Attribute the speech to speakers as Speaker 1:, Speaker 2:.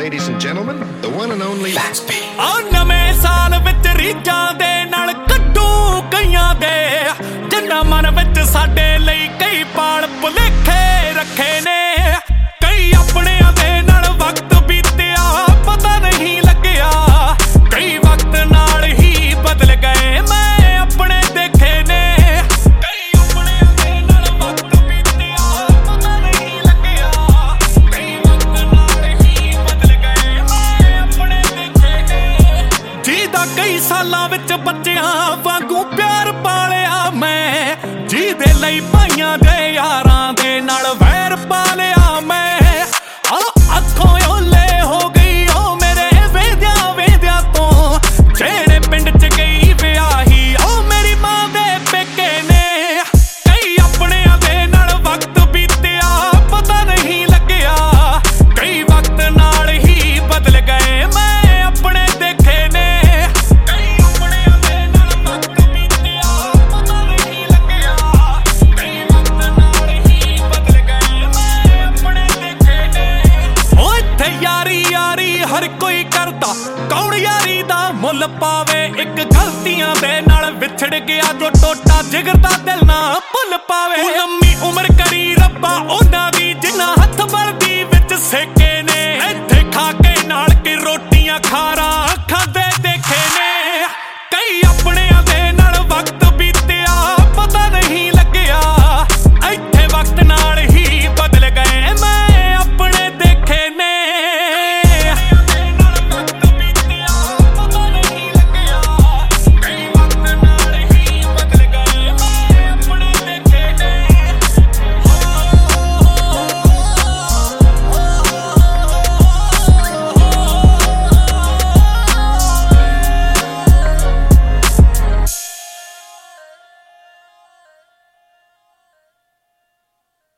Speaker 1: ladies and gentlemen, the one and only Laxby.
Speaker 2: ਨਵੇਂ ਸਾਲ ਵਿੱਚ ਰੀਝਾਂ ਦੇ ਨਾਲ ਕੱਢੂ ਕਈਆਂ ਦੇ ਜਿੰਨਾ ਮਨ ਵਿੱਚ ਸਾਡੇ ਲਈ ਕਈ ਪਾਲ ਭੁਲੇਖੇ ਰੱਖੇ ਨੇ ਕਈ ਆਪਣਿਆਂ ਦੇ ਨਾਲ ਵਕਤ ਬੀਤਿਆ ਪਤਾ ਨਹੀਂ ਲੱਗਿਆ ਕਈ ਵਕਤ ਨਾਲ ਹੀ ਬਦਲ ਗਏ ਮੈਂ ਆਪਣੇ ਦੇਖੇ ਨੇ ਕਈ ਆਪਣਿਆਂ ਦੇ ਨਾਲ ਵਕਤ ਬੀਤਿਆ ਪਤਾ ਨਹੀਂ ਲੱਗਿਆ ਕਈ ਵਕਤ ਨਾਲ ਹੀ ਬਦਲ ਗਏ ਮੈਂ ਆਪਣੇ ਦੇਖੇ ਨੇ ਜਿਹਦਾ ਕਈ ਸਾਲਾਂ ਵਿੱਚ ਬੱਚਿਆਂ ਵਾਂਗੂ ਪਿਆਰ ਪਾਲਿਆ ਮੈਂ ਜਿਹਦੇ ਲਈ ਭਾਈਆਂ ਦੇ ਯਾਰਾਂ ਦੇ ਨਾਲ ਵੈਰ ਪਾਲਿਆ ਮੈਂ ਅੱਖੋਂ ਓਲੇ ਹੋ ਗਈ ਉਹ ਮੇਰੇ ਵੇਦਿਆਂ ਤੋਂ ਜਿਹੜੇ ਪਿੰਡ 'ਚ ਗਈ ਵਿਆਹੀ ਉਹ ਮੇਰੀ ਮਾਂ ਦੇ ਪੇਕੇ ਨੇ ਕਈ ਆਪਣਿਆਂ ਦੇ ਨਾਲ ਵਕਤ ਬੀਤਿਆ ਪਤਾ ਨਹੀਂ ਲੱਗਿਆ ਕਈ ਵਕਤ ਨਾਲ ਹੀ ਬਦਲ ਗਏ ਮੈਂ ਆਪਣੇ ਦੇਖੇ ਨੇ ਕਈ ਆਪਣਿਆਂ ਦੇ ਨਾਲ ਵਕਤ ਬੀਤਿਆ ਪਤਾ ਨਹੀਂ ਲੱਗਿਆ ਕਈ ਵਕਤ ਨਾਲ ਹੀ ਬਦਲ ਗਏ ਮੈਂ ਆਪਣੇ ਦੇਖੇ ਨੇ ਓ ਇੱਥੇ ਯਾਰੀ ਹਰ ਕੋਈ ਕਰਦਾ ਕੌਣ ਯਾਰੀ ਦਾ ਮੁੱਲ ਪਾਵੇ ਇੱਕ ਗਲਤੀਆਂ ਦੇ ਨਾਲ ਵਿਛੜ ਗਿਆ ਜੋ ਟੋਟਾ ਜਿਗਰ ਦਾ ਦਿਲ ਨਾ ਭੁੱਲ ਪਾਵੇ ਲੰਮੀ ਉਮਰ ਕਰੀ ਰੱਬਾ